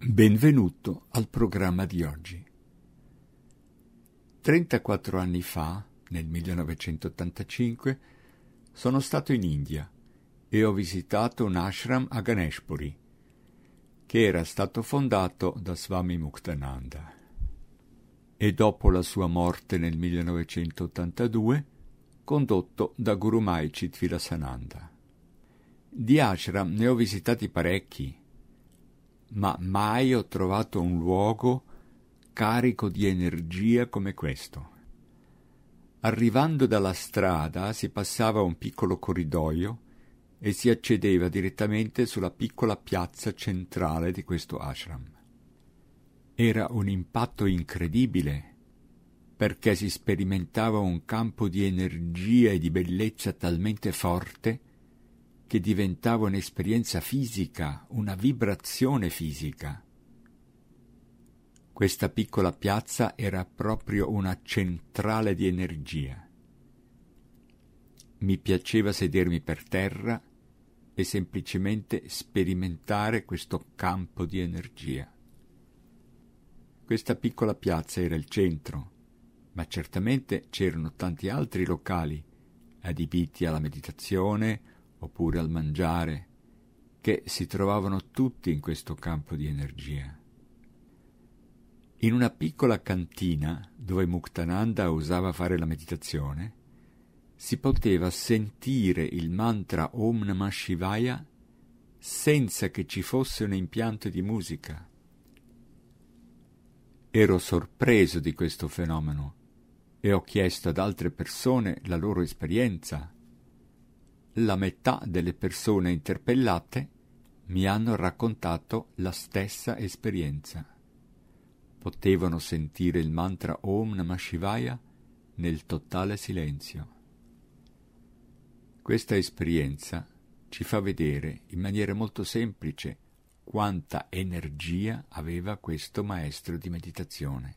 Benvenuto al programma di oggi. 34 anni fa, nel 1985, sono stato in India e ho visitato un ashram a Ganeshpuri, che era stato fondato da Swami Muktananda. E dopo la sua morte nel 1982, condotto da Guru Mai Chitvilasananda. Di ashram ne ho visitati parecchi, ma mai ho trovato un luogo carico di energia come questo. Arrivando dalla strada si passava un piccolo corridoio e si accedeva direttamente sulla piccola piazza centrale di questo ashram. Era un impatto incredibile, perché si sperimentava un campo di energia e di bellezza talmente forte che diventava un'esperienza fisica, una vibrazione fisica. Questa piccola piazza era proprio una centrale di energia. Mi piaceva sedermi per terra e semplicemente sperimentare questo campo di energia. Questa piccola piazza era il centro, ma certamente c'erano tanti altri locali adibiti alla meditazione oppure al mangiare, che si trovavano tutti in questo campo di energia. In una piccola cantina, dove Muktananda usava fare la meditazione, si poteva sentire il mantra Om Namah Shivaya senza che ci fosse un impianto di musica. Ero sorpreso di questo fenomeno e ho chiesto ad altre persone la loro esperienza. La metà delle persone interpellate mi hanno raccontato la stessa esperienza. Potevano sentire il mantra Om Namah Shivaya nel totale silenzio. Questa esperienza ci fa vedere in maniera molto semplice quanta energia aveva questo maestro di meditazione.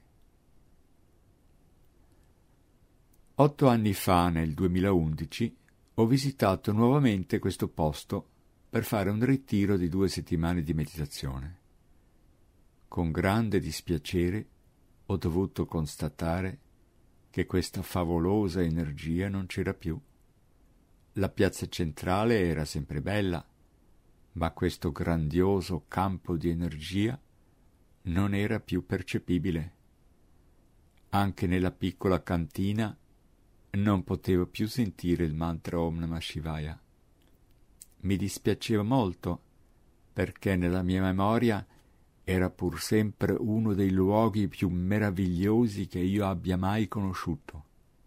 8 anni fa, nel 2011, ho visitato nuovamente questo posto per fare un ritiro di 2 settimane di meditazione. Con grande dispiacere ho dovuto constatare che questa favolosa energia non c'era più. La piazza centrale era sempre bella, ma questo grandioso campo di energia non era più percepibile. Anche nella piccola cantina non potevo più sentire il mantra Om Namah Shivaya. Mi dispiaceva molto, perché nella mia memoria era pur sempre uno dei luoghi più meravigliosi che io abbia mai conosciuto.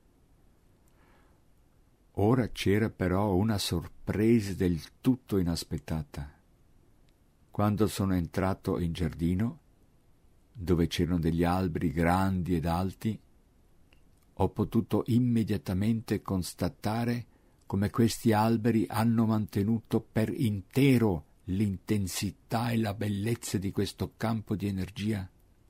Ora c'era però una sorpresa del tutto inaspettata. Quando sono entrato in giardino, dove c'erano degli alberi grandi ed alti, ho potuto immediatamente constatare come questi alberi hanno mantenuto per intero l'intensità e la bellezza di questo campo di energia.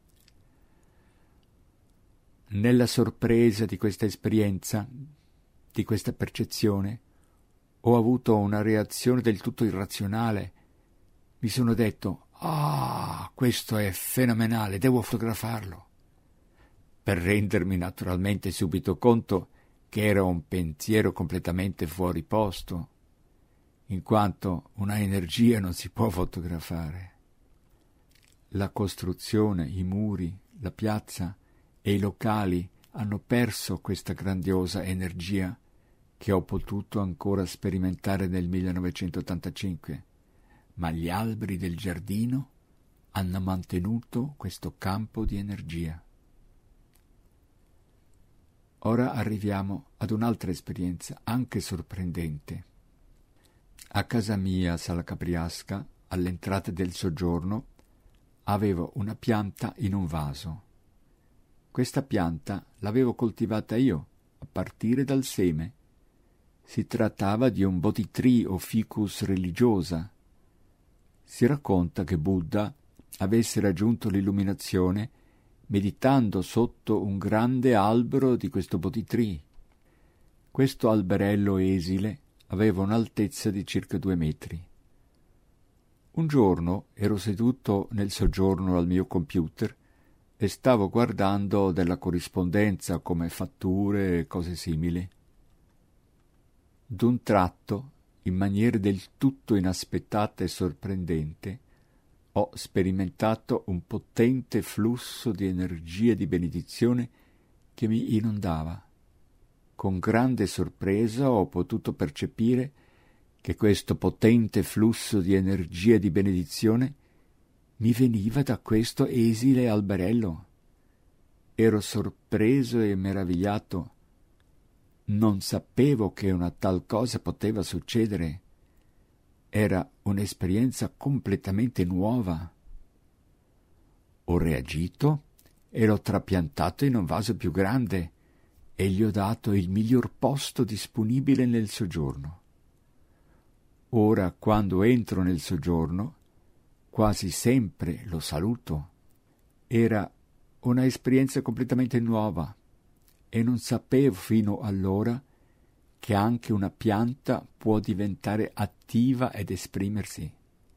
Nella sorpresa di questa esperienza, di questa percezione, ho avuto una reazione del tutto irrazionale. Mi sono detto: questo è fenomenale, devo fotografarlo. Per rendermi naturalmente subito conto che era un pensiero completamente fuori posto, in quanto una energia non si può fotografare. La costruzione, i muri, la piazza e i locali hanno perso questa grandiosa energia che ho potuto ancora sperimentare nel 1985, ma gli alberi del giardino hanno mantenuto questo campo di energia. Ora arriviamo ad un'altra esperienza, anche sorprendente. A casa mia a Sala Capriasca, all'entrata del soggiorno, avevo una pianta in un vaso. Questa pianta l'avevo coltivata io, a partire dal seme. Si trattava di un Bodhi tree o ficus religiosa. Si racconta che Buddha avesse raggiunto l'illuminazione meditando sotto un grande albero di questo Bodhi tree. Questo alberello esile aveva un'altezza di circa 2 metri. Un giorno ero seduto nel soggiorno al mio computer e stavo guardando della corrispondenza come fatture e cose simili. D'un tratto, in maniera del tutto inaspettata e sorprendente, ho sperimentato un potente flusso di energia e di benedizione che mi inondava. Con grande sorpresa ho potuto percepire che questo potente flusso di energia e di benedizione mi veniva da questo esile alberello. Ero sorpreso e meravigliato. Non sapevo che una tal cosa poteva succedere. Era un'esperienza completamente nuova. Ho reagito e l'ho trapiantato in un vaso più grande e gli ho dato il miglior posto disponibile nel soggiorno. Ora, quando entro nel soggiorno, quasi sempre lo saluto. Era una esperienza completamente nuova e non sapevo fino allora che anche una pianta può diventare attiva ed esprimersi.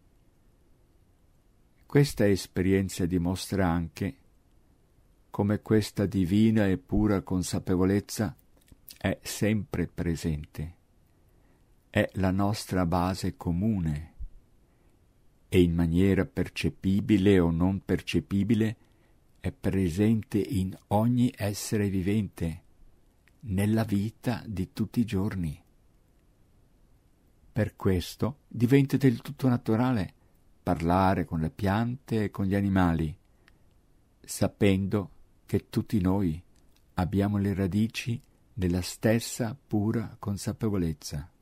Questa esperienza dimostra anche come questa divina e pura consapevolezza è sempre presente. È la nostra base comune e in maniera percepibile o non percepibile è presente in ogni essere vivente, nella vita di tutti i giorni. Per questo diventa del tutto naturale parlare con le piante e con gli animali, sapendo che tutti noi abbiamo le radici nella stessa pura consapevolezza.